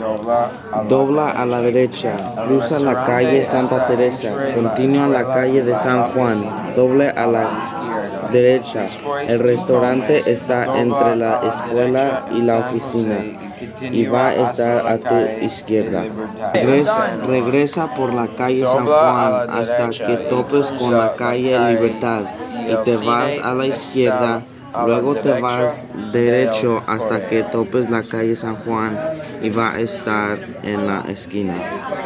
Dobla a la derecha, cruza la calle Santa Teresa, continúa la calle de San Juan, doble a la derecha. El restaurante está entre la escuela y la oficina y va a estar a tu izquierda. Regresa por la calle San Juan hasta que topes con la calle Libertad y te vas a la izquierda. Luego te vas derecho hasta que topes la calle San Juan y va a estar en la esquina.